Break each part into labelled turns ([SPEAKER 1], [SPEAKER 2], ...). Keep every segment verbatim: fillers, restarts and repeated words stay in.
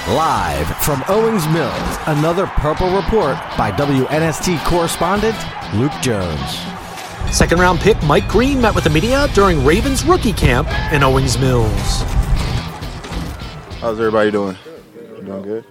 [SPEAKER 1] Live from Owings Mills, another Purple Report by W N S T correspondent Luke Jones.
[SPEAKER 2] Second-round pick Mike Green met with the media during Ravens rookie camp in Owings Mills.
[SPEAKER 3] How's everybody doing? You doing good?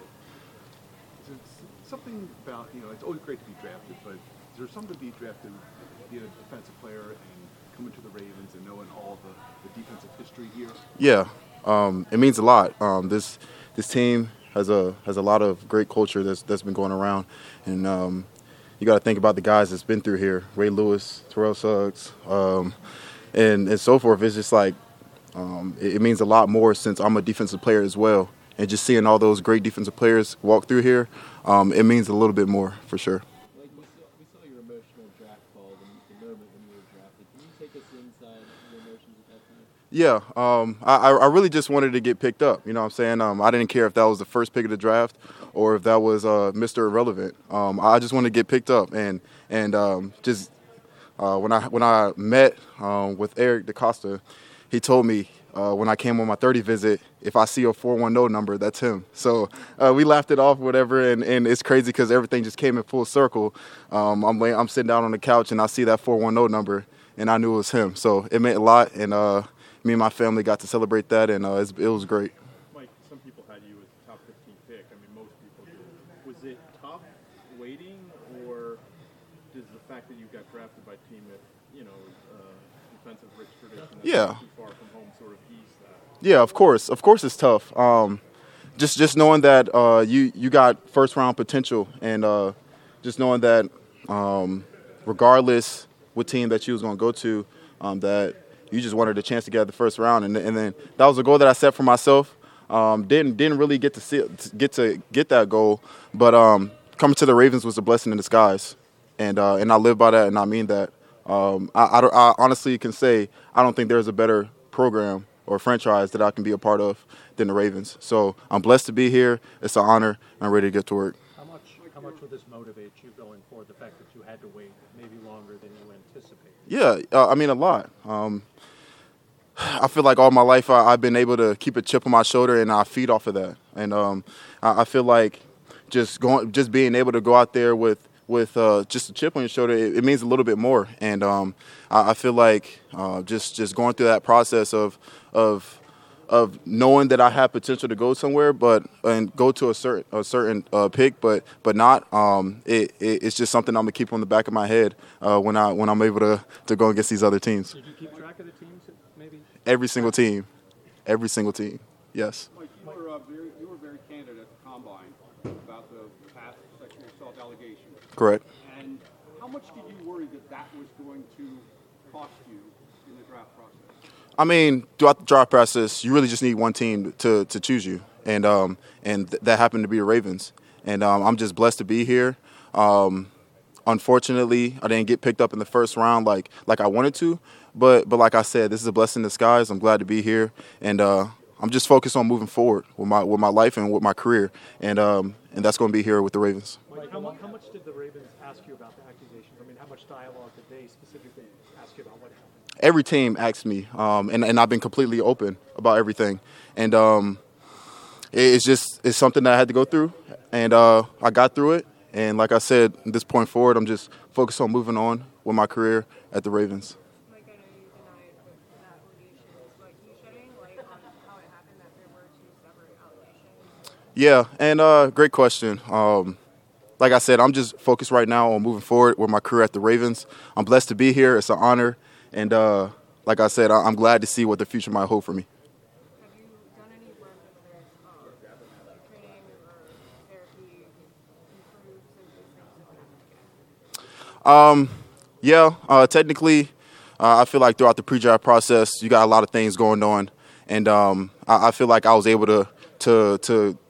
[SPEAKER 4] Something about, you know, it's always great to be drafted, but is there something to be drafted, being a defensive player and coming to the Ravens and knowing all the, the defensive history here?
[SPEAKER 3] Yeah, um, it means a lot. Um, this this team has a has a lot of great culture that's that's been going around, and um, you got to think about the guys that's been through here: Ray Lewis, Terrell Suggs, um, and and so forth. It's just like um, it, it means a lot more since I'm a defensive player as well, and just seeing all those great defensive players walk through here, um, it means a little bit more for sure.
[SPEAKER 5] Like we saw, we saw your emotional draft call, the, the moment when you were drafted. Can you take us inside your emotions at that time?
[SPEAKER 3] Yeah, um, I, I really just wanted to get picked up. You know what I'm saying? Um, I didn't care if that was the first pick of the draft or if that was uh, Mister Irrelevant. Um, I just wanted to get picked up. And and um, just uh, when I when I met um, with Eric DeCosta, he told me uh, when I came on my thirty visit, if I see a four one zero number, that's him. So uh, we laughed it off, whatever. And, and it's crazy because everything just came in full circle. Um, I'm laying, I'm sitting down on the couch and I see that four one zero number, and I knew it was him. So it meant a lot. And uh, me and my family got to celebrate that, and uh, it, it was great.
[SPEAKER 6] Mike, some people had you as the top fifteen pick. I mean, most people do. Was it tough waiting, or does the fact that you got drafted by a team that, you know, uh, defensive rich tradition that's
[SPEAKER 3] Yeah.
[SPEAKER 6] not too far from home sort of ease that?
[SPEAKER 3] Yeah, of course. Of course it's tough. Um, just just knowing that uh, you, you got first-round potential, and uh, just knowing that um, regardless what team that you was going to go to, um, that you just wanted a chance to get the first round, and, and then that was a goal that I set for myself. Um, didn't didn't really get to see get to get that goal, but um, coming to the Ravens was a blessing in disguise, and uh, and I live by that, and I mean that. Um, I, I, I honestly can say I don't think there's a better program or franchise that I can be a part of than the Ravens. So I'm blessed to be here. It's an honor, and I'm ready to get to work.
[SPEAKER 7] How much how much will this motivate you going forward? The fact that you had to wait maybe longer than you anticipated.
[SPEAKER 3] Yeah, uh, I mean a lot. Um, I feel like all my life I, I've been able to keep a chip on my shoulder, and I feed off of that. And um, I, I feel like just going, just being able to go out there with with uh, just a chip on your shoulder, it, it means a little bit more. And um, I, I feel like uh, just just going through that process of of of knowing that I have potential to go somewhere, but and go to a certain a certain uh, pick, but but not. Um, it, it it's just something I'm gonna keep on the back of my head uh, when I when I'm able to to go against these other teams.
[SPEAKER 7] Did you keep track of the teams, maybe?
[SPEAKER 3] Every single team, every single team. Yes.
[SPEAKER 4] Mike, you were, uh, very, you were very candid at the Combine about the past sexual assault allegations.
[SPEAKER 3] Correct.
[SPEAKER 4] And how much did you worry that that was going to cost you in the draft process?
[SPEAKER 3] I mean, throughout the draft process, you really just need one team to, to choose you, and um, and th- that happened to be the Ravens. And um, I'm just blessed to be here. Um, unfortunately, I didn't get picked up in the first round like like I wanted to, but but like I said, this is a blessing in disguise. I'm glad to be here, and uh, I'm just focused on moving forward with my with my life and with my career, and um, and that's going to be here with the Ravens.
[SPEAKER 7] Mike, how, mu- how much did the Ravens ask you about the accusations? I mean, how much dialogue did they specifically ask you about what happened?
[SPEAKER 3] Every team asked me, um, and, and I've been completely open about everything. And um, it, it's just it's something that I had to go through, and uh, I got through it. And like I said, at this point forward, I'm just focused on moving on with my career at the Ravens.
[SPEAKER 8] Mike, I know you denied that allegations, but can you shedding light on how it happened that there were two separate allegations?
[SPEAKER 3] Yeah, and uh, great question. Um, like I said, I'm just focused right now on moving forward with my career at the Ravens. I'm blessed to be here. It's an honor. And uh, like I said, I'm glad to see what the future might hold for me.
[SPEAKER 8] Have you done any work, whether it's um, training or therapy, improve since these things have happened again?
[SPEAKER 3] Um, yeah, uh, technically, uh, I feel like throughout the pre-draft process, you got a lot of things going on. And um, I, I feel like I was able to to to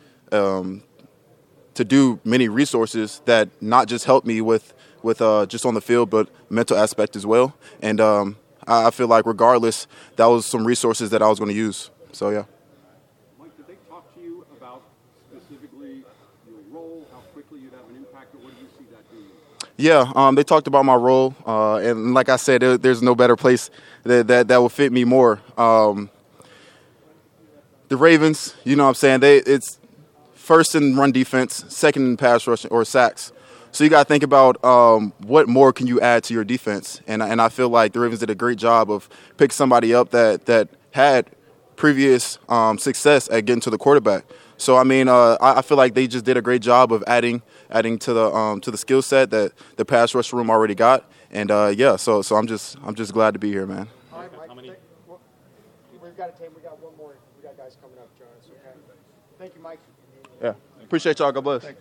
[SPEAKER 3] um, to do many resources that not just helped me with with uh, just on the field, but mental aspect as well. And um, I, I feel like regardless, that was some resources that I was going to use. So, yeah.
[SPEAKER 4] Mike, did they talk to you about specifically your role, how quickly you'd have an impact, or what do you see that doing?
[SPEAKER 3] Yeah, um, they talked about my role. Uh, and like I said, there, there's no better place that, that, that will fit me more. Um, the Ravens, you know what I'm saying, they it's first in run defense, second in pass rush or sacks. So you got to think about um, what more can you add to your defense. And and I feel like the Ravens did a great job of picking somebody up that that had previous um, success at getting to the quarterback. So I mean, uh, I, I feel like they just did a great job of adding adding to the um, to the skill set that the pass rush room already got. And uh, yeah, so so I'm just I'm just glad to be here, man.
[SPEAKER 9] All right, Mike. Thank, well, we've got a tape. We got one more. We got guys coming up, John. It's okay. Thank you, Mike.
[SPEAKER 3] Yeah, appreciate y'all. God bless.